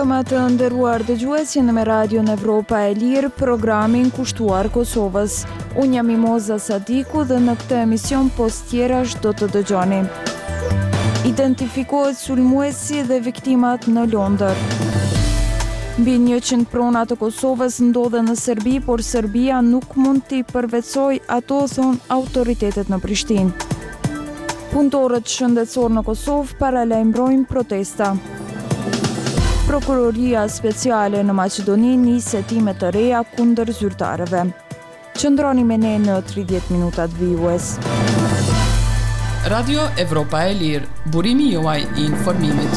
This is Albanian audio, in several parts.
Mbrëma të nderuar dëgjues, jeni me Radion Evropa e Lirë, programin kushtuar Kosovës. Unë jam Mimoza Sadiku dhe në këtë emision postjerash do të dëgjoni. Identifikohet sulmuesi dhe viktimat në Londër. Mbi 100 prona të Kosovës ndodhen në Serbi, por Serbia nuk mund t'i përvetsoj ato, thon autoritetet në Prishtinë. Punëtorët shëndetësor në Kosovë paralajmërojnë protesta. Prokuroria speciale në Maqedoni nis hetime të reja kundër zyrtarëve. Qëndroni me ne në 30 minutat vijues. Radio Evropa e Lirë, burimi juaj i informimit.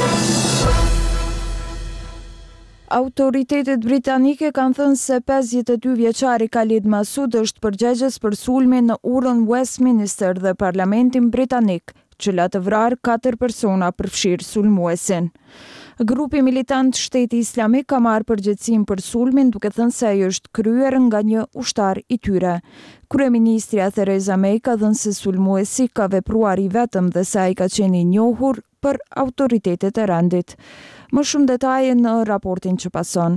Autoritetet britanike kanë thënë se 52 vjeçari Khalid Masud është përgjegjës për sulmin në urën Westminster dhe Parlamentin britanik, që la të vrarë 4 persona përfshirë sulmuesin. Grupi militant Shteti Islamik ka marrë përgjegjësinë për sulmin, duke thënë se ai është kryer nga një ushtar i tyre. Kryeministria Theresa May ka thënë se sulmuesi ka vepruar i vetëm dhe se ai ka qenë i njohur për autoritetet e rendit. Më shumë detaje në raportin që pason.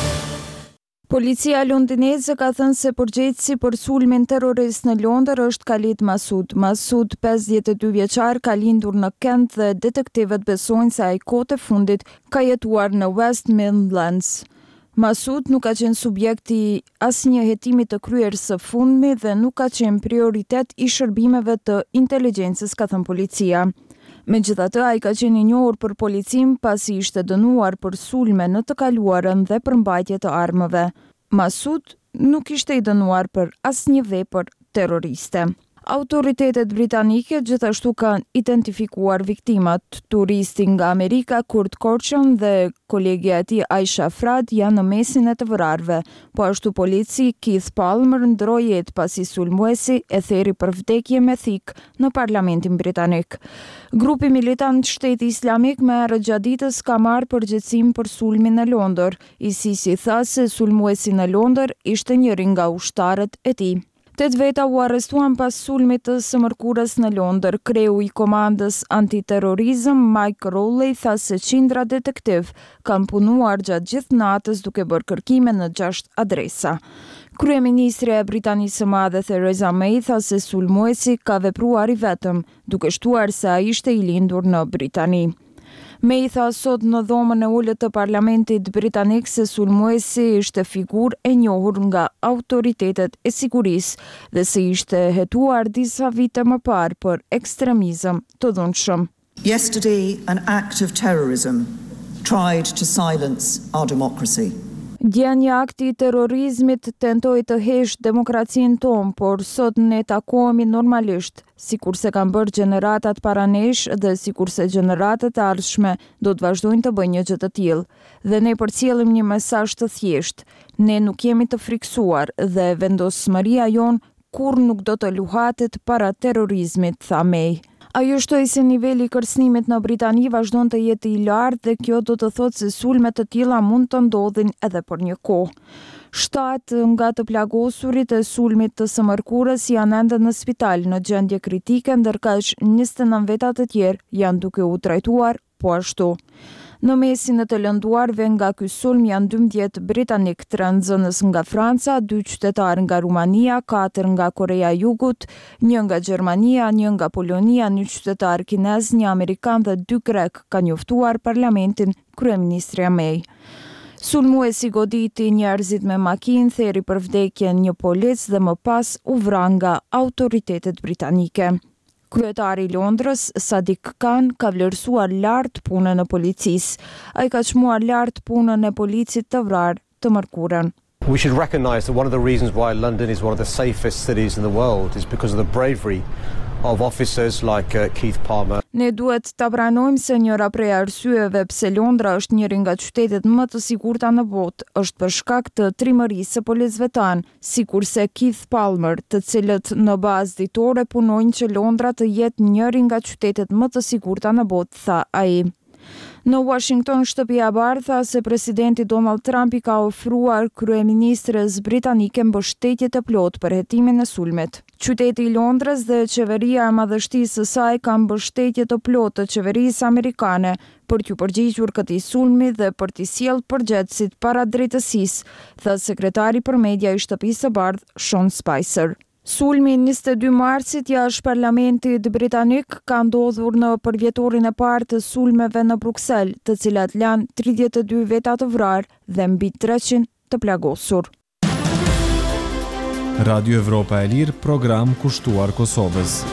Policia londineze ka thënë se përgjegjësi për sulmin terrorist në Londër është Khalid Masud. Masud, 52 vjeçar, ka lindur në Kent dhe detektivët besojnë se ai kohët e fundit ka jetuar në West Midlands. Masud nuk ka qenë subjekti asnjë hetimi të kryer së fundmi dhe nuk ka qenë prioritet i shërbimeve të inteligjencës, ka thënë policia. Megjithatë, ai ka qenë i njohur për policinë pasi ishte dënuar për sulme në të kaluarën dhe për mbajtje të armëve. Masud nuk ishte i dënuar për asnjë vepër terroriste. Autoritetet britanike gjithashtu kanë identifikuar viktimat. Turisti nga Amerika, Kurt Korçon dhe kolegja e tij Aisha Frad janë në mesin e të vrarëve, po ashtu polici Keith Palmer ndroi jetë pasi sulmuesi e theri për vdekje me thik në Parlamentin britanik. Grupi militant Shteti Islamik me erë gjatë ditës ka marrë përgjegjësinë për sulmin në Londër. ISIS-i tha se sulmuesi në Londër ishte njëri nga ushtarët e tij. 8 veta u arrestuan pas sulmit të së mërkurës në Londër. Kreu i komandës antiterrorizëm Mike Rowley tha se qindra detektiv kanë punuar gjatë gjithë natës duke bërë kërkime në 6 adresa. Kryeministria e Britanisë së Madhe Theresa May tha se sulmuesi ka vepruar i vetëm, duke shtuar se ai ishte i lindur në Britani. May tha sot në dhomën e ulët të Parlamentit britanik se sulmuesi ishte figurë e njohur nga autoritetet e sigurisë dhe se ishte hetuar disa vite më parë për ekstremizëm të dhunshëm. Yesterday, an act of terrorism tried to silence our democracy. Dje një akti i terrorizmit tentoi të hesh demokracinë tonë, por sot ne takohemi normalisht, sikurse kanë bërë gjeneratat para nesh dhe sikurse gjeneratat e ardhshme do të vazhdojnë të bëjnë një gjë të tillë. Dhe ne përcjellim një mesazh të thjeshtë. Ne nuk jemi të friksuar dhe vendosmëria jon kurrë nuk do të luhatet para terrorizmit, tha May. Ajo shtoi se niveli i kërcënimit në Britani vazhdon të jetë i lartë dhe kjo do të thotë se sulme të tilla mund të ndodhin edhe për një kohë. 7 nga të plagosurit e sulmit të së mërkurës janë ende në spital në gjendje kritike, ndërkaq 29 veta të tjerë janë duke u trajtuar po ashtu. Në mesin e të lënduarve nga ky sulm janë 12 britanik, 3 nxënës nga Franca, 2 qytetarë nga Rumania, 4 nga Korea e Jugut, 1 nga Gjermania, 1 nga Polonia, 1 qytetar kinez, 1 amerikan dhe 2 grek, ka njoftuar parlamentin kryeministria May. Sulmuesi goditi njerëzit me makinë, theri për vdekjen një polic dhe më pas u vra nga autoritetet britanike. Kryetari i Londrës, Sadiq Khan, ka vlerësuar lart punën e policisë. Ai ka çmuar lart punën e policit të vrarë të mërkurën. We should recognize that one of the reasons why London is one of the safest cities in the world is because of the bravery of officers like Keith Palmer. Ne duhet ta pranojmë se njëra prej arsyeve pse Londra është njëri nga qytetet më të sigurta në botë është për shkak të trimërisë së policëve tanë, sikurse Keith Palmer, të cilët në bazë ditore punojnë që Londra të jetë njëri nga qytetet më të sigurta në botë, tha ai. Në Washington, Shtëpia e Bardhë tha se presidenti Donald Trump i ka ofruar kryeministres britanike mbështetje të plotë për hetimin e sulmit. Qyteti i Londrës dhe qeveria e madhështisë së saj kanë mbështetje të plotë të qeverisë amerikane për t'u përgjigjur këtij sulmi dhe për t'i sjellë përgjegjësit para drejtësisë, tha sekretari për media i Shtëpisë së Bardhë, Sean Spicer. Sulmi 22 marsit jashtë parlamentit britanik ka ndodhur në përvjetorin e parë të sulmeve në Bruksel, të cilat lanë 32 veta të vrarë dhe mbi 300 të plagosur. Radio Evropa e Lirë, program kushtuar Kosovës.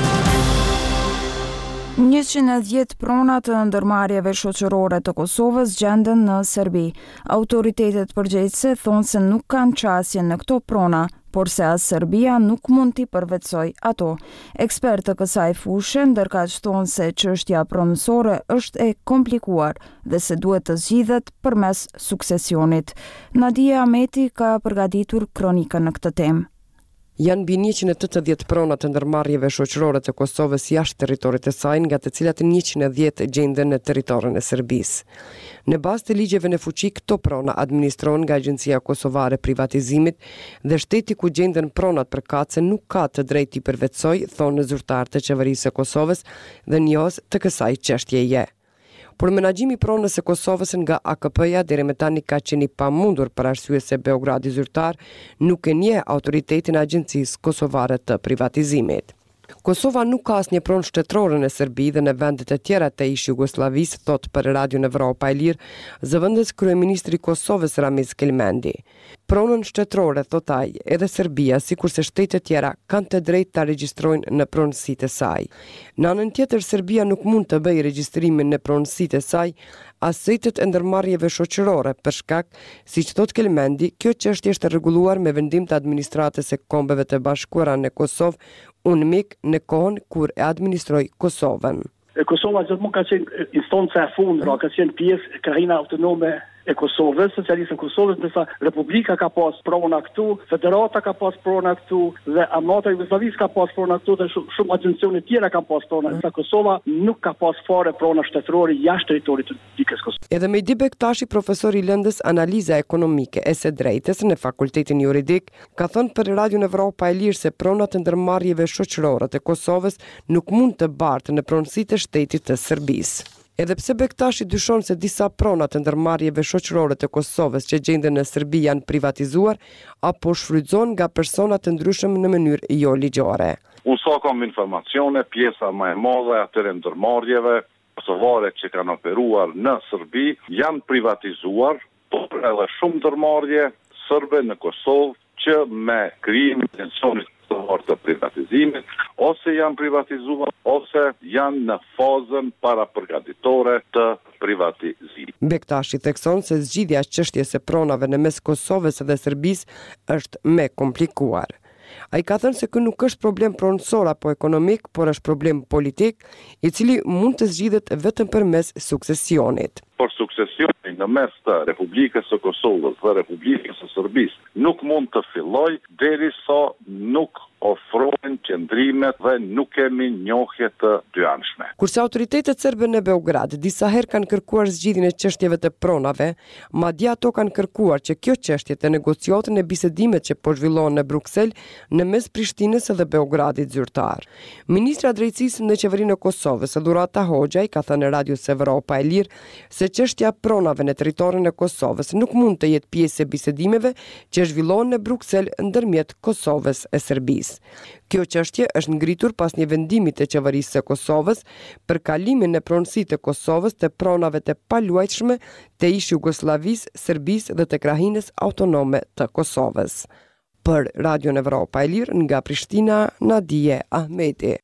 110 prona të ndërmarrjeve shoqërore të Kosovës gjenden në Serbi. Autoritetet përgjegjëse thonë se nuk kanë qasje në këto prona, por se as Serbia nuk mund t'i përvetësoj ato. Ekspertë të kësaj fushë ndërkaq thonë se çështja pronësore është e komplikuar dhe se duhet të zgjidhet përmes suksesionit. Nadia Ahmeti ka përgatitur kronikën në këtë temë. Janë mbi 180 prona të ndërmarrjeve shoqërore të Kosovës jashtë territorit të saj, nga të cilat 110 gjenden në territorin e Serbisë. Në bazë të ligjeve në fuqi, këto prona administrohen nga Agjencia Kosovare e Privatizimit dhe shteti ku gjenden pronat përkatëse nuk ka të drejtë i përvetësoj, thonë zyrtarë të qeverisë së Kosovës dhe njohës të kësaj çështjeje. Por menaxhimi i pronës së Kosovës nga AKP-ja deri më tani ka qenë i pamundur për arsye se Beogradi zyrtar nuk e njeh autoritetin e Agjencisë Kosovare të Privatizimit. Kosova nuk ka asnjë pronë shtetërore në Serbi dhe në vendet e tjera të ish Jugosllavisë, thot për Radio Evropa e Lirë zëvendës kryeministri i Kosovës Ramiz Kelmendi. Pronën shtetërore, thot ai, edhe Serbia, sikurse shtetet tjera, kanë të drejtë ta regjistrojnë në pronësitë e saj. Në anën tjetër, Serbia nuk mund të bëjë regjistrimin në pronësitë e saj as sejtet e ndërmarrjeve shoqërore për shkak, siç thot Kelmendi, kjo çështje është rregulluar me vendim të administratës së Kombeve të Bashkuara në Kosovë, UNMIK, në kohën kur e administroi Kosovën. Kosova gjithmonë ka qenë instanca e fundit, ka qenë pjesë krajina autonome e Kosovës, socialistë e Kosovës, ndërsa Republika ka pas prona këtu, Federata ka pas prona këtu dhe Amnata e Jugosllavisë ka pas prona këtu dhe shumë agjencione tjera kanë pas prona. Ndërsa Kosova nuk ka pas fare prona shtetërore jashtë territorit të Republikës Kosovës. Edhe Mejdi Bektashi, profesor i lëndës analiza ekonomike e së drejtës në Fakultetin Juridik, ka thënë për Radio Evropa e Lirë se pronat e ndërmarrjeve shoqërore të Kosovës nuk mund të bartë në pronësitë e shtetit të Serbisë. Edhe pse Bektashi dyshon se disa prona të ndërmarrjeve shoqërore të Kosovës që gjenden në Serbi janë privatizuar apo shfrytëzohen nga persona të ndryshëm në mënyrë jo ligjore. Unë sa kam informacione, pjesa më e madhe atyre ndërmarrjeve kosovare që kanë operuar në Serbi janë privatizuar, por edhe shumë ndërmarrje serbe në Kosovë që me krijim intencionit të privatizimit, ose janë privatizuar, ose janë në fazën parapërgatitore të privatizimit. Bektashi thekson se zgjidhja e çështjes së pronave në mes Kosovës dhe Serbisë është më komplikuar. Ai ka thënë se ky nuk është problem pronësor apo ekonomik, por është problem politik, i cili mund të zgjidhet vetëm përmes suksesionit. Por suksesioni në mes të Republikës së Kosovës dhe Republikës së Serbisë nuk mund të fillojë derisa nuk ofrohen qëndrimet dhe nuk kemi njohje të dyanshme. Kurse autoritetet serbe në Beograd disa herë kanë kërkuar zgjidhjen e çështjeve të pronave, madje ato kanë kërkuar që kjo çështje të negociaten e bisedimet që po zhvillohen në Bruksel në mes Prishtinës dhe Beogradit zyrtar. Ministra e Drejtësisë në qeverinë e Kosovës, Dhurata Hoxha, ka thënë në Radio Evropa e Lirë se çështja pronave në territorin e Kosovës nuk mund të jetë pjesë e bisedimeve që zhvillohen në Bruksel ndërmjet Kosovës e Serbisë. Kjo çështje është ngritur pas një vendimi të qeverisë së Kosovës për kalimin në pronësitë të Kosovës të pronave të paluajtshme të ish Jugosllavisë, Serbisë dhe të krahinës autonome të Kosovës. Për Radio Evropa e Lirë nga Prishtina, Nadije Ahmeti.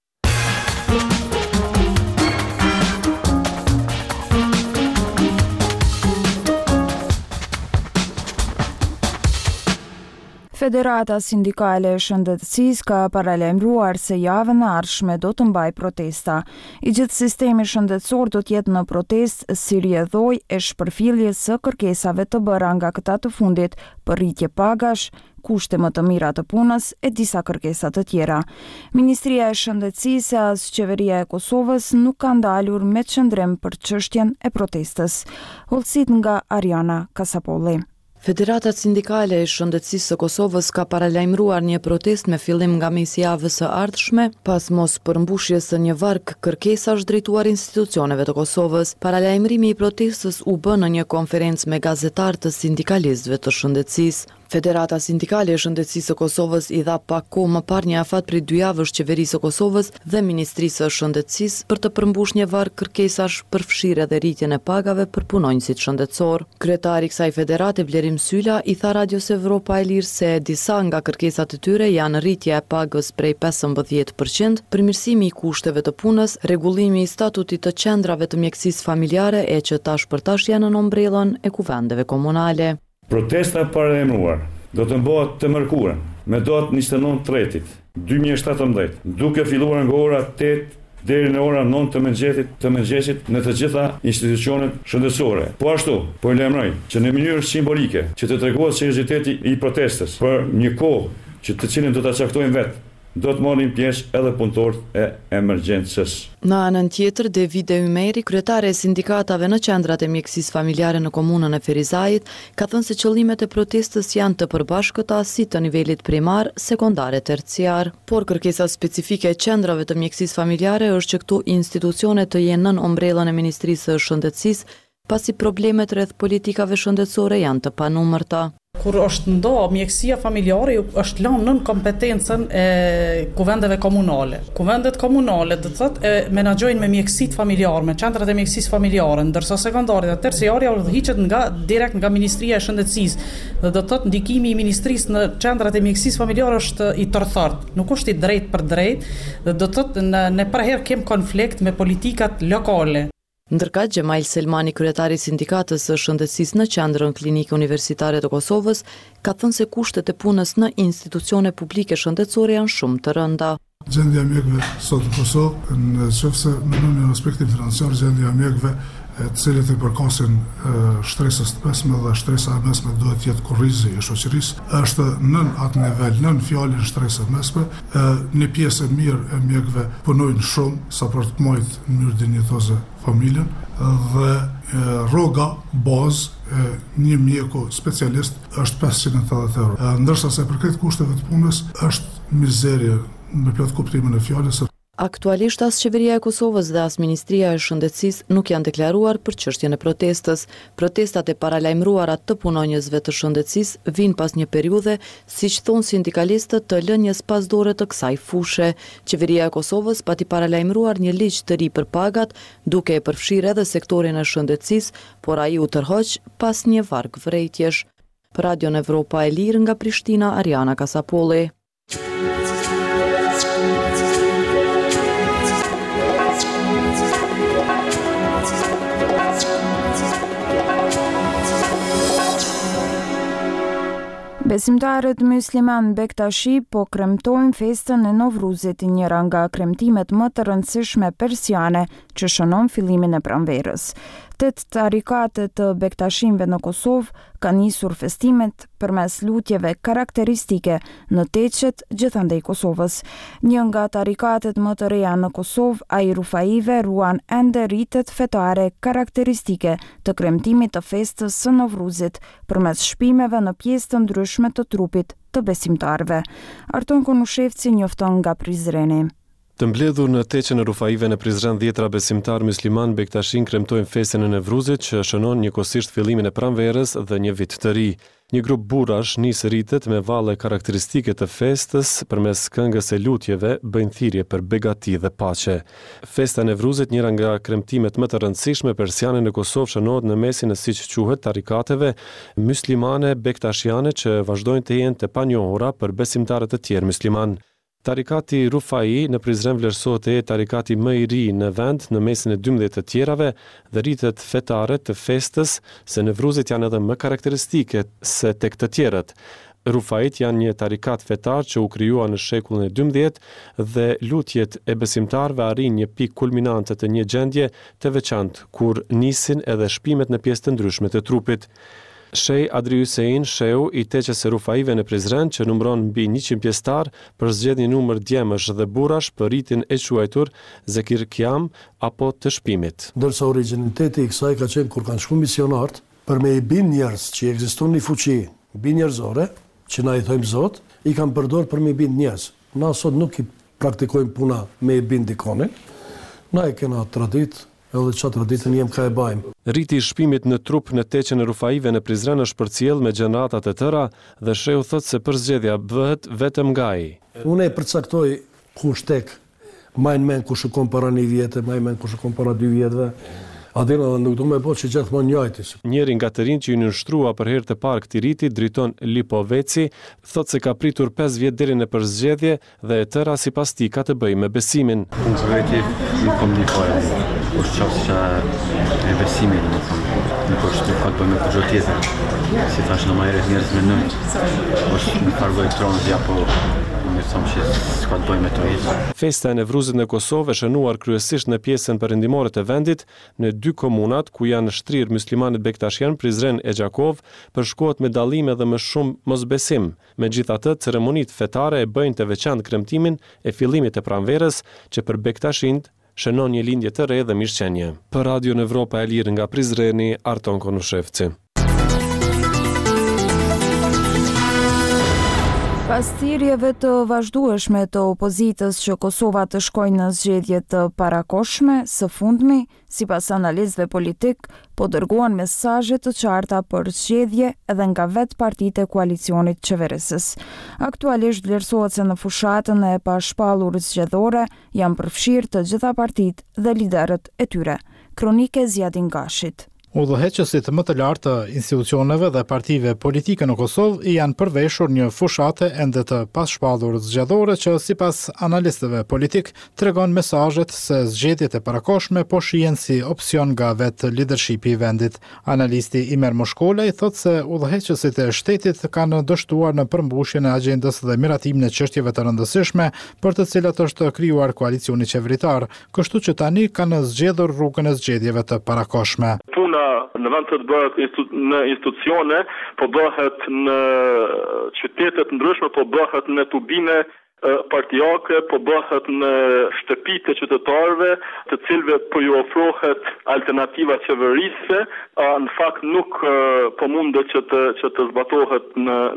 Federata Sindikale e Shëndetësisë ka paralajmëruar se javën e ardhshme do të mbajë protesta. I gjithë sistemi shëndetësor do të jetë në protestë si rrjedhoj e shpërfilljes së kërkesave të bëra nga këta të fundit për rritje pagash, kushte më të mira të punës e disa kërkesa të tjera. Ministria e Shëndetësisë as Qeveria e Kosovës nuk ka ndalur me qëndrim për çështjen e protestës. Hollësit nga Ariana Kasapolli. Federata Sindikale e Shëndetësisë së Kosovës ka paralajmëruar një protestë me fillim nga mesi i javës së ardhshme, pas mos përmbushjes së një varg kërkesash drejtuar institucioneve të Kosovës. Paralajmërimi i protestës u bë në një konferencë me gazetarë të sindikalistëve të shëndetësisë. Federata Sindikale e Shëndetësisë së Kosovës i dha pak kohë më parë një afat prej 2 javësh Qeverisë së Kosovës dhe Ministrisë së Shëndetësisë për të përmbushur një varg kërkesash për fshirje dhe rritjen e pagave për punonjësit shëndetësor. Kryetari i kësaj federate, Vlerim Sylla, i tha Radios Evropa e Lirë se disa nga kërkesat e tyre janë rritja e pagës prej 15%, përmirësimi i kushteve të punës, rregullimi i statutit të qendrave të mjekësisë familjare e që tash për tash janë në ombrellën e kuvendeve komunale. Protesta e paralajmëruar do të bëhet të mërkurën me datë 29/3/2017, duke filluar nga ora 8 deri në ora 9 të mëngjesit në të gjitha institucionet shëndetësore. Po ashtu, po i lajmëroj që në mënyrë simbolike që të tregohet serioziteti i protestës për një kohë që të cilën do ta caktojmë vetë, do të marrin pjesë edhe punëtorët e emergjencës. Në anën tjetër, Devide Ymeri, kryetare e sindikatave në qendrat e mjekësisë familjare në komunën e Ferizajit, ka thënë se qëllimet e protestës janë të përbashkëta si të nivelit primar, sekondar e terciar. Por kërkesa specifike e qendrave të mjekësisë familjare është që këto institucione të jenë nën ombrellën e Ministrisë së Shëndetësisë, pasi problemet rreth politikave shëndetësore janë të panumërta. Kur është ndo mjekësia familjare, është lënë nën kompetencën e kuvendeve komunale. Kuvendet komunale do të thotë menaxhojnë me mjekësitë familjare, me qendrat e mjekësisë familjare, ndërsa sekondarit dhe terciaria udhëhiqet direkt nga Ministria e Shëndetësisë. Dhe do të thotë ndikimi i ministrisë në qendrat e mjekësisë familjare është i tërthart, nuk është i drejt për drejt, dhe do të thotë ne përherë kem konflikt me politikat lokale. Ndërka Gjemail Selmani, kryetari i sindikatës së shëndetësisë në qendrën klinike universitare të Kosovës, ka thënë se kushtet e punës në institucione publike shëndetësore janë shumë të rënda. Gjendja e mjekëve sot në Kosovë, nëse në aspektin financiar, gjendja e mjekëve të cilët i përkasin shtresës të mesme dhe shtresa e mesme duhet të jetë kurrizi i shoqërisë, është nën atë nivel, nën fjalën shtresë mesme. Një pjesë e mirë e mjekëve punojnë shumë sa për të mbajtur në mënyrë dinjitoze familjen dhe rroga bazë një mjeku specialist është 580 euro. Ndërsa se përket kushteve të punës është mizerje me plot kuptimin e fjalës. Aktualisht as Qeveria e Kosovës dhe as Ministria e Shëndetësisë nuk janë deklaruar për çështjen e protestës. Protestat e paralajmëruara të punonjësve të shëndetësisë vijnë pas një periudhe, siç thon sindikalistët, të lënjes pasdore të kësaj fushe. Qeveria e Kosovës pati paralajmëruar një ligj të ri për pagat, duke e përfshirë edhe sektorin e shëndetësisë, por ai u tërhoq pas një varg vërejtjesh. Për Radion Evropa e Lirë nga Prishtina, Ariana Kasapolli. Besimtarët musliman Bektashi po kremtojnë festën e Novruzit, njëra nga kremtimet më të rëndësishme persiane që shënon fillimin e pranverës. 8 tarikate të Bektashimve në Kosovë kanë nisur festimet përmes lutjeve karakteristike në teqet gjithandej Kosovës. Një nga tarikatet më të reja në Kosovë, ai Rufaive, ruan ende ritet fetare karakteristike të kremtimit të festës së Novruzit përmes shpimeve në pjesë të ndryshme të trupit të besimtarve. Arton Konushevci njofton nga Prizreni. Të mbledhur në teqen e Rufaive në Prizren, 10 besimtar musliman Bektashin kremtojnë festën e Novruzit që shënon njëkohësisht fillimin e pranverës dhe një vit të ri. Një grup burrash nis ritet me valle karakteristike të festës përmes këngës e lutjeve, bëjnë thirrje për begati dhe paqe. Festa e Novruzit, njëra nga kremtimet më të rëndësishme persiane në Kosovë, shënohet në mesin e siç quhet tarikateve muslimane bektashiane që vazhdojnë të jenë të panjohura për besimtarët e tjerë musliman. Tarikati Rufai në Prizren vlerësohet e tarikati më i ri në vend në mesin e 12 të tjerave dhe ritet fetare të festës se Novruzit janë edhe më karakteristike se tek të tjerët. Rufait janë një tarikat fetar që u krijua në shekullin e 12 dhe lutjet e besimtarëve arrin një pikë kulminante të një gjendje të veçantë kur nisin edhe shpimet në pjesë të ndryshme të trupit. Shej Adri Hussein, sheu i teqes së Rufaive në Prizren, që numëron mbi 100 pjesëtar për zgjedhje numër djemësh dhe burrash për ritin e quajtur Zekir Kiam apo të shpimit. Ndërsa origjinaliteti i kësaj ka qenë kur kanë shkuar misionarët për me i bin njerëz që ekziston një fuqi binjerëzore, që na i thojmë Zot, i kanë përdorur për me i bind njerëz. Na sot nuk i praktikojmë puna me i bind dikonin, na e kena traditë, edhe çfarë traditën jem ka e bajmë. Riti i shpimit në trup në teqen e Rufaive në Prizren është përcjell me gjeneratat e tëra dhe sheu thotë se përzgjedhja bëhet vetëm nga ai. Unë e përcaktoj kush tek majnë men kush shkon para 1 vjetë, majnë men kush shkon para 2 vjetëve. Adina nuk do më bëj që gjithmonë njëjtës. Njëri nga të rinj që i nënshtrua për herë të parë këtij riti, drejton Lipo Veci, thotë se ka pritur 5 vjet deri në përzgjedhje dhe e tëra sipas tij ka të bëjë me besimin. Unë vetë nuk kam dikoj. Është çështja e besimit, nuk është të fakt bëjmë për gjë tjetër. Si thash në majret njerëz me nënt. Është një farë elektronik apo Festa e Nevruzit në Kosovë është shënuar kryesisht në pjesën perëndimore të vendit, në 2 komunat ku janë shtrirë muslimanët Bektashian, Prizren e Gjakov, përshkohet me dallime dhe më shumë mosbesim. Megjithatë, ceremonitë fetare e bëjnë të veçantë kremtimin e fillimit të pranverës, që për Bektashind shënon një lindje të re dhe mirëqenie. Për Radio Evropa e Lirë nga Prizreni, Arton Konushevci. Pas thirrjeve të vazhdueshme të opozitës që Kosova të shkojnë në zgjedhje të parakoshme, së fundmi, sipas analistëve politik, po dërguan mesazhe të qarta për zgjedhje edhe nga vetë partitë e koalicionit qeverisës. Aktualisht vlerësohet se në fushatën e pashpallur zgjedhore janë përfshirë të gjitha partitë dhe liderët e tyre. Kronike Zjadin Gashit. Udhëheqësit më të lartë të institucioneve dhe partive politike në Kosovë janë përveshur një fushate ende të pashpallur zgjedhore që sipas analistëve politik tregon mesazhet se zgjedhjet e parakoshme po shihen si opsion nga vetë leadershipi i vendit. Analisti Imer Moshkolaj thotë se udhëheqësit e shtetit kanë dështuar në përmbushjen e agjendës dhe miratimin e çështjeve të rëndësishme për të cilat është krijuar koalicioni qeveritar, kështu që tani kanë zgjedhur rrugën e zgjedhjeve të parakoshme. Në vend të bëhet në institucione, po bëhet në qytetet ndryshme, po bëhet në tubine partijake, po bëhet në shtëpitë të qytetarëve, të cilëve po ju ofrohet alternativa qeverisë, në fakt nuk po mundet që të zbatohet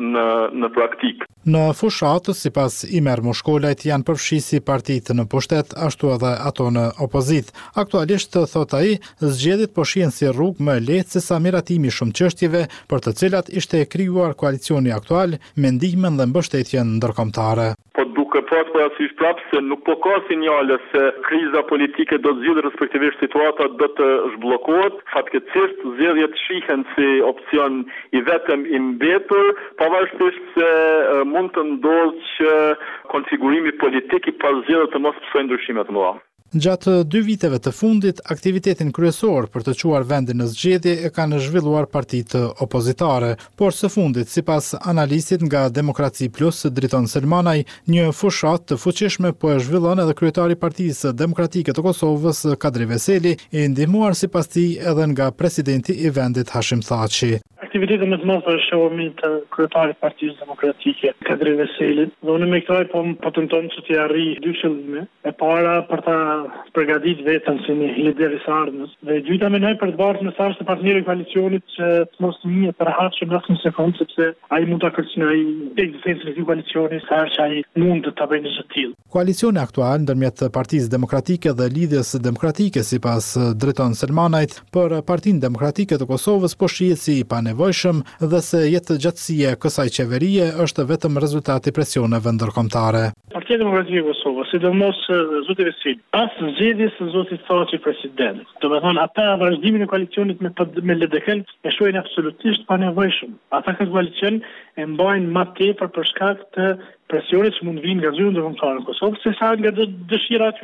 në praktikë. Në fushatë, sipas Imer Moshkolajt, janë përfshisi partitë në pushtet, ashtu edhe ato në opozit. Aktualisht, thot ai, zgjedhjet po shihen si rrugë më lehtë se sa miratimi shumë çështjeve për të cilat ishte krijuar koalicioni aktual me ndihmën dhe mbështetjen ndërkombëtare. Po duke pas parasysh prapë se nuk po ka sinjale se kriza politike do të zgjidhë, respektivisht situata do të zhbllokohet. Fatkeqësisht zgjedhjet shihen si opsion i vetëm i mbetur, pavarësisht se mund të ndodhë që konfigurimi politik i pas zgjedhjeve të mos pësojë ndryshime të mëdha. Gjatë 2 viteve të fundit, aktivitetin kryesor për të quar vendin në zgjedhje e kanë zhvilluar partitë opozitare, por së fundit, sipas analistit nga Demokraci Plus, Driton Selmanaj, një fushat të fuqishme po e zhvillon edhe kryetari i Partisë Demokratike të Kosovës, Kadri Veseli, e ndihmuar sipas tij edhe nga presidenti i vendit Hashim Thaçi. Aktivitetin më të madh për shohimi të kryetarit të Partisë Demokratike, Kadri Veseli, dhe unë me kësaj po tenton që të arrijë 2 qëllime. E para për ta përgatit vetën si një lider i ardhmës. Dhe e dyta menoj për të bërë mesazh të partnerëve të koalicionit që të mos një përhatshëm në asnjë sekond, sepse ai mund ta kërcënojë ekzistencën e këtij koalicioni sa që ai mund të bëjë një gjë të tillë. Koalicioni aktual ndërmjet Partisë Demokratike dhe Lidhjes Demokratike sipas Driton Selmanajt për Partinë Demokratike të Kosovës po shihet si i panevojshëm dhe se jetëgjatësia e kësaj qeverie është vetëm rezultati i presioneve ndërkombëtare. Partia Demokratike e Kosovës, sidomos zoti Veseli, pas zgjedhjes së zotit Thaçi president. Domethënë ata vazhdimin e koalicionit me LDK-n e shohin absolutisht panevojshëm. Ata këtë koalicion e mbajnë më tepër për shkak të presionit që mund vinë nga zyra ndërkombëtare në Kosovë, sesa nga dëshira e tyre.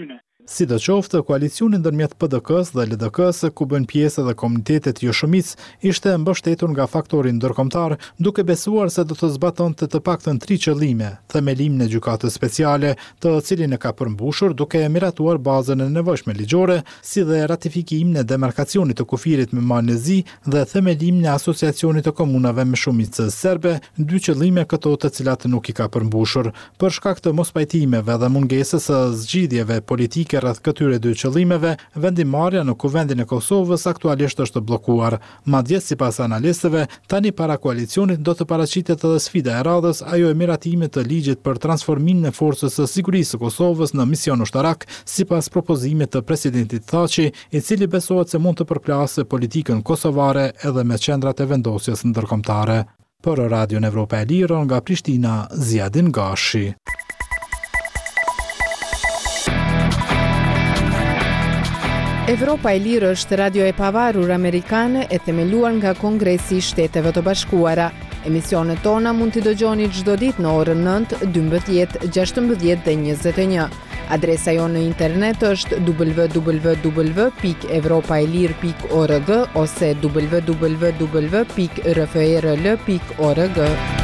Sidoqoftë, koalicioni ndërmjet PDK-s dhe LDK-s, ku bën pjesë edhe komunitetet joshëmic, ishte mbështetur nga faktorin ndërkombëtar, duke besuar se do të zbatonte të paktën 3 qëllime: themelimin e gjykatës speciale, të cilin e ka përmbushur duke miratuar bazën e nevojshme ligjore, si dhe ratifikimin e demarkacionit të kufirit me malin e Zi dhe themelimin e asociacionit të komunave me shumicë serbe, 2 qëllime këto të cilat nuk i ka përmbushur. Për shkak të mospajtimeve dhe mungesës së zgjidhjeve politike rreth këtyre 2 qëllimeve, vendimarrja në Kuvendin e Kosovës aktualisht është bllokuar. Madje sipas analistëve, tani para koalicionit do të paraqitet edhe sfida e radhës, ajo e miratimit të ligjit për transformimin e forcës së sigurisë së Kosovës në mision ushtarak, sipas propozimit të presidentit Thaçi, i cili besohet se mund të përplasë politikën kosovare edhe me qendrat e vendosjes ndërkombëtare. Për Radion Evropa e Lirë nga Prishtina, Ziadin Gashi. Evropa e Lirë është radio e pavarur amerikane e themeluar nga Kongresi i Shteteve të Bashkuara. Emisionet tona mund t'i dëgjoni çdo ditë në orën 9, 12, 16 dhe 21. Adresa jonë në internet është www.evropaelir.org ose www.rfrl.org.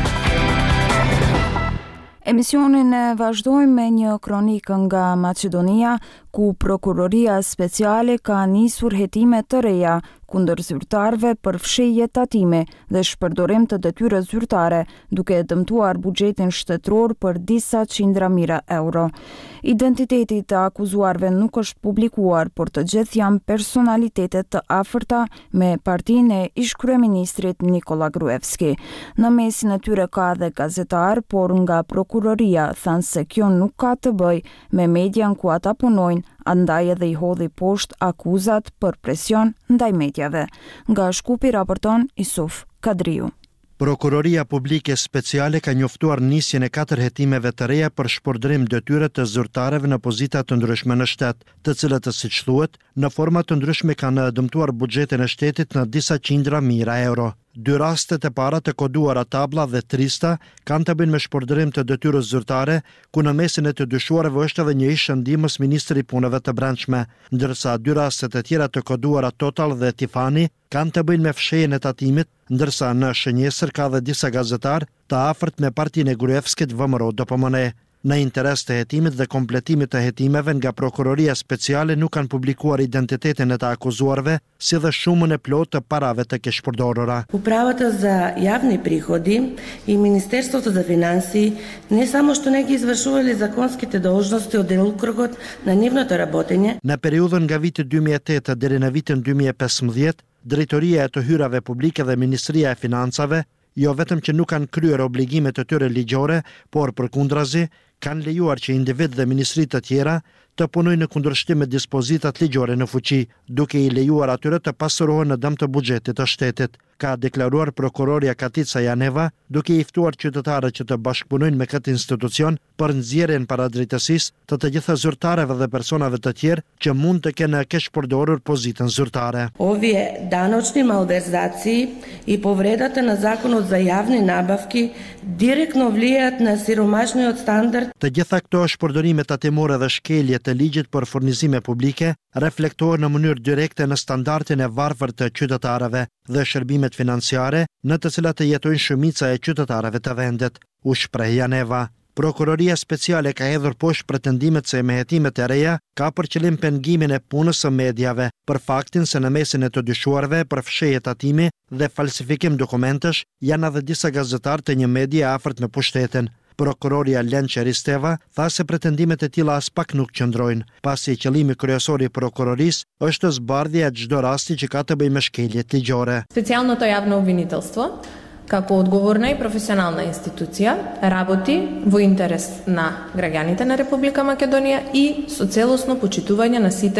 Emisionin e vazhdojmë me një kronikë nga Maqedonia, ku prokuroria speciale ka nisur hetime të reja kundër zyrtarëve për fshehje tatime dhe shpërdorim të detyrës zyrtare, duke dëmtuar buxhetin shtetëror për disa qindra mijëra euro. Identiteti të akuzuarve nuk është publikuar, por të gjithë janë personalitetet të afërta me partinë e ish-kryeministrit Nikola Gruevski. Në mesin e tyre ka dhe gazetar, por nga prokuroria thanë se kjo nuk ka të bëjë me median ku ata punojnë, andaj edhe i hodhi poshtë akuzat për presion ndaj medjave. Nga Shkupi raporton Isuf Kadriu. Prokuroria Publike Speciale ka njoftuar nisjen e 4 hetimeve të reja për shpërdorim detyre të zyrtarëve në pozita të ndryshme në shtet, të cilët, siç thuhet, në forma të ndryshme kanë dëmtuar buxhetin e shtetit në disa qindra mijëra euro. 2 rastet e para të koduara tabla dhe trista kanë të bëjnë me shpërdorim të detyrës zyrtare, ku në mesin e të dyshuarve është edhe një ish ndihmës ministri i punëve të brendshme, ndërsa 2 rastet e tjera të koduara Total dhe Tifani kanë të bëjnë me fshehjen e tatimit, ndërsa në shënjesër ka dhe disa gazetar të afërt me partinë e Gruevskit VMRO DPMNE. Në interes të hetimit dhe kompletimit të hetimeve nga prokuroria speciale nuk kanë publikuar identitetin e të akuzuarve, si dhe shumën e plotë të parave të keshpërdorura. Управата за явни приходи и Министерството за финансии не само што не ги извршувале законските должности од делокругот на нивното работење. Në periudhën nga viti 2008 deri në vitin 2015, Drejtoria e të hyrave publike dhe Ministria e Financave jo vetëm që nuk kanë kryer obligimet të tyre ligjore, por përkundrazi kanë lejuar që individ dhe ministri të tjera të punojnë në kundërshtim me dispozitat ligjore në fuqi, duke i lejuar atyre të pasurohen në dëm të buxhetit të shtetit, ka deklaruar prokuroria Katica Janeva, duke i ftuar qytetarët që të bashkëpunojnë me këtë institucion për nxjerrjen para drejtësisë të gjitha zyrtarëve dhe personave të tjerë që mund të kenë keshpërdorur pozitën zyrtare. Овие даночни малверзации и повредата на законот за јавни набавки директно влијаат на сиромашниот стандард. Të gjitha këto shpërdorime tatimore dhe shkelje të ligjit për furnizime publike reflektohen në mënyrë direkte në standardin e varfër të qytetarëve dhe shërbimet financiare në të cilat të jetojnë shumica e qytetarëve të vendit, u shpreh Janeva. Prokuroria Speciale ka hedhur poshtë pretendimet se me hetimet e reja ka për qëllim pengimin e punës së mediave për faktin se në mesin e të dyshuarve për fshehje tatimi dhe falsifikim dokumentesh janë edhe disa gazetarë të një medie afërt me pushtetin. Prokuroria Lenqe Risteva tha se pretendimet e tilla as pak nuk qëndrojnë, pasi qëllimi kryesor i prokurorisë është zbardhja e çdo rasti që ka të bëjë me shkeljet ligjore. Специјалното јавно обвинителство како одговорна и професионална институција работи во интерес на граѓаните на Република Македонија и со целосно почитување на сите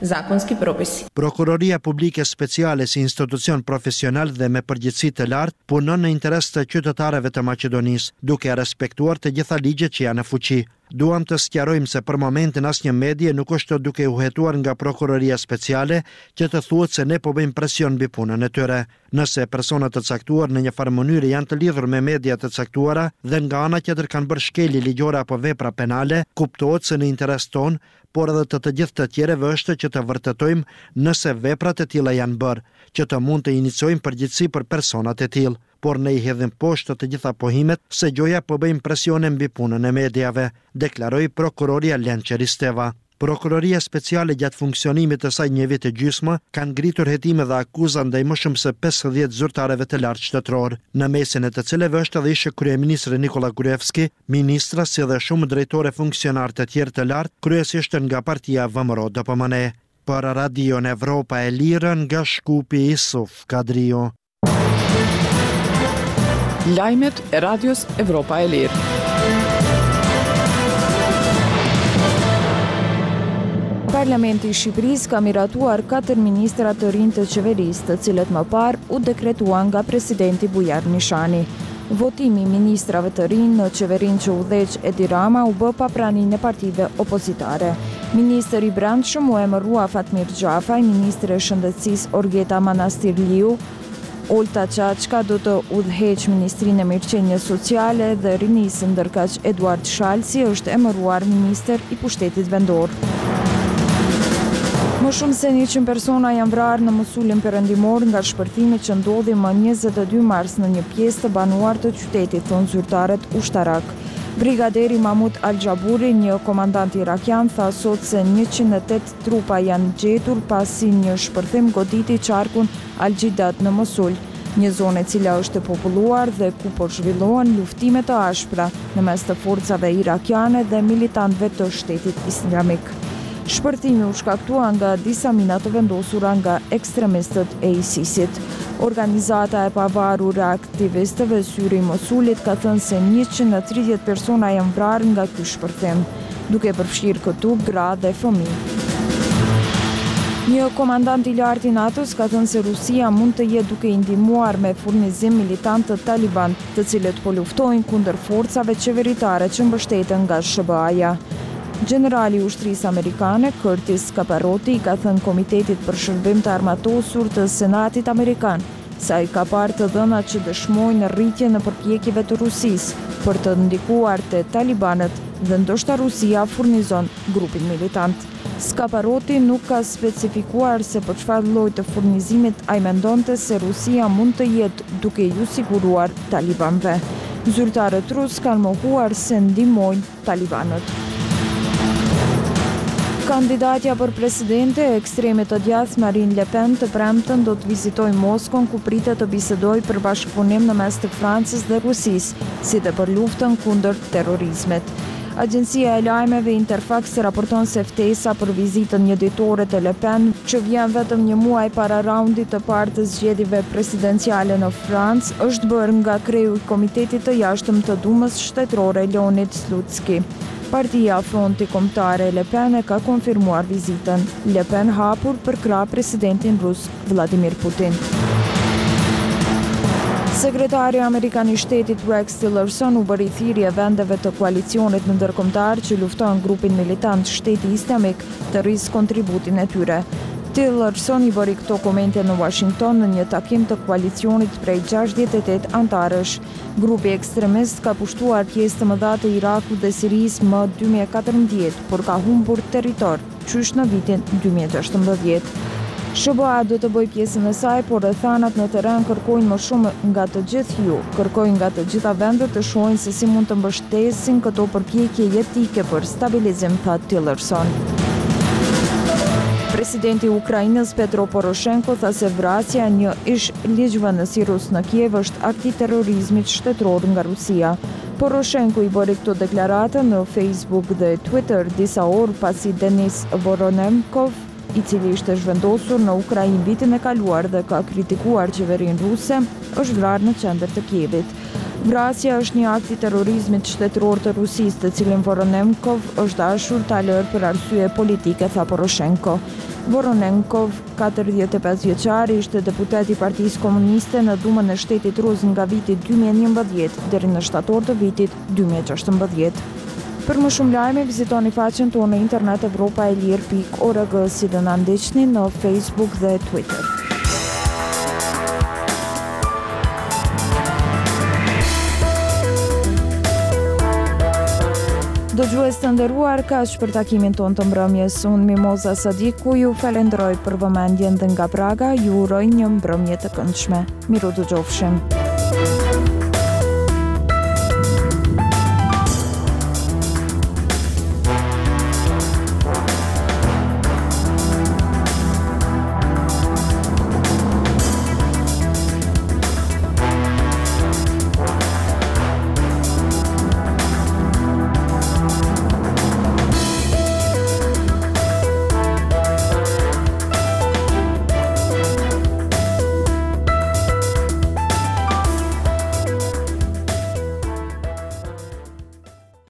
zakonski propisi. Prokuroria Publike Speciale si institucion profesional dhe me përgjegjësi të lartë punon në interes të qytetarëve të Maqedonisë, duke respektuar të gjitha ligjet që janë në fuqi. Duam të sqarojmë se për momentin asnjë medie nuk është duke u hetuar nga Prokuroria Speciale që të thuhet se ne po bëjmë presion mbi punën e tyre. Nëse personat të caktuar në një farë mënyrë janë të lidhur me media të caktuara dhe nga ana tjetër kanë bërë shkelje ligjore apo vepra penale, kuptohet se në interes ton, por edhe të gjithë të tjerëve është që të vërtetojmë nëse veprat e tilla janë bërë, që të mund të iniciojmë përgjegjësi për personat e tillë. Por ne I hedhim poshtë të gjitha pohimet se gjoja po bëjmë presione mbi punën e mediave, deklaroi prokuroria Lençer Risteva. Prokuroria Speciale gjatë funksionimit të saj një vit e gjysmë kanë ngritur hetime dhe akuza ndaj më shumë se 50 zyrtarëve të lartë shtetëror, në mesin e të cilëve është edhe ish kryeministri Nikola Gruevski, ministra si dhe shumë drejtore funksionar të tjerë të lartë, kryesisht nga partia VMRO-DPMNE. Për Radion Evropa e Lirë nga Shkupi Isuf Kadrio. Lajmet e Radios Evropa e Lirë. Parlamenti I Shqipërisë ka miratuar 4 ministra të rinj të qeverisë, të cilët më parë u dekretuan nga presidenti Bujar Nishani. Votimi I ministrave të rinj në qeverinë që udhëheq Edi Rama u bë pa praninë e partive opozitare. Ministri I Brendshëm u emërua Fatmir Gjafaj, ministri e Shëndetësisë Orgeta Manastirliu, Olta Çaçka do të udhëheq Ministrinë e Mirëqenies Sociale dhe Rinisë, ndërkaq Eduard Shalsi është emëruar ministër I pushtetit vendor. Më shumë se 100 persona janë vrarë në Mosulin perëndimor nga shpërthimi që ndodhi më 22 mars në një pjesë të banuar të qytetit, thonë zyrtarët ushtarak. Brigaderi Mahmud Al-Gjaburi, një komandant irakian, tha sot se 108 trupa janë gjetur pasi një shpërthim goditi qarkun Al-Gjidat në Mosul, një zonë e cila është e populluar dhe ku po zhvillohen luftime të ashpra në mes të forcave irakiane dhe militantëve të Shtetit Islamik. Shpërthimi u shkaktua nga disa mina të vendosura nga ekstremistët e ISIS-it. Organizata e pavarur e aktivistëve Syri I Mosulit ka thënë se 130 persona janë vrarë nga ky shpërthim, duke përfshirë këtu gra dhe fëmijë. Një komandant I lartë I NATO-s ka thënë se Rusia mund të jetë duke I ndihmuar me furnizim militantë të Taliban, të cilët po luftojnë kundër forcave qeveritare që mbështeten nga SBA-ja. Generali I ushtrisë amerikane Curtis Caparrotti ka thënë Komitetit për Shërbim të Armatosur të Senatit Amerikan se ai ka parë të dhënat që dëshmojnë rritje në përpjekjeve të Rusisë për të ndikuar te talibanët dhe ndoshta Rusia furnizon grupin militant. Caparrotti nuk ka specifikuar se për çfarë lloji të furnizimit ai mendonte se Rusia mund të jetë duke ju siguruar talibanëve. Zyrtarët rus kanë mohuar se ndihmojnë talibanët. Kandidatja për presidente e ekstremit të djathtë Marine Le Pen të premten do të vizitojë Moskon ku pritet të bisedojë për bashkëpunim në mes të Francës dhe Rusisë, si dhe për luftën kundër terrorizmit. Agjencia e lajmeve Interfax raporton se ftesa për vizitën një ditore të Le Pen, që vjen vetëm një muaj para raundit të parë të zgjedhjeve presidenciale në Francë, është bërë nga kreu I Komitetit të Jashtëm të Dumës Shtetërore Leonid Slutski. Partia Fronti Kombëtare e Le Pen e ka konfirmuar vizitën. Le Pen hapur për krah presidentin rus Vladimir Putin. Sekretari Amerikan I Shtetit Rex Tillerson u bëri thirrje vendeve të koalicionit ndërkombëtar që luftojnë grupin militant Shteti Islamik të rrisë kontributin e tyre. Tillerson I bëri këto komente në Washington në një takim të koalicionit prej 68 antarësh. Grupi ekstremist ka pushtuar pjesë të mëdha të Irakut dhe Sirisë më 2014, por ka humbur territor, qysh në vitin 2018. SBA do të bëjë pjesën e saj, por rrethanat në terren kërkojnë më shumë nga të gjithë ju, kërkojnë nga të gjitha vendet të shohin se si mund të mbështesin këto përpjekje jetike për stabilizim, tha Tillerson. Presidenti I Ukrainës Petro Poroshenko tha se vrasja e një ish ligjvënësi rus në Kiev është akt I terrorizmit shtetëror nga Rusia. Poroshenko I bëri këto deklarate në Facebook dhe Twitter disa orë pasi Denis Voronenkov, I cili ishte zhvendosur në Ukrainë vitin e kaluar dhe ka kritikuar qeverinë ruse, është vrarë në qendër të Kievit. Vrasja është një akt i terrorizmit shtetëror të Rusisë, të cilin Voronenkov është dashur ta lërë për arsye politike, tha Poroshenko. Voronenkov, 45 vjeçar, ishte deputet i Partisë Komuniste në Dumën e Shtetit Rus nga viti 2011 deri në shtator të vitit 2016. Për më shumë lajme, vizitoni faqen tonë në internet europaelir.org, si dhe na ndiqni në Facebook dhe Twitter. Dëgjues të nderuar, kaq për takimin tonë të mbrëmjes. Unë Mimoza Sadiku ju falenderoj për vëmendjen dhe nga Praga ju uroj një mbrëmje të këndshme. Miru dëgjofshim.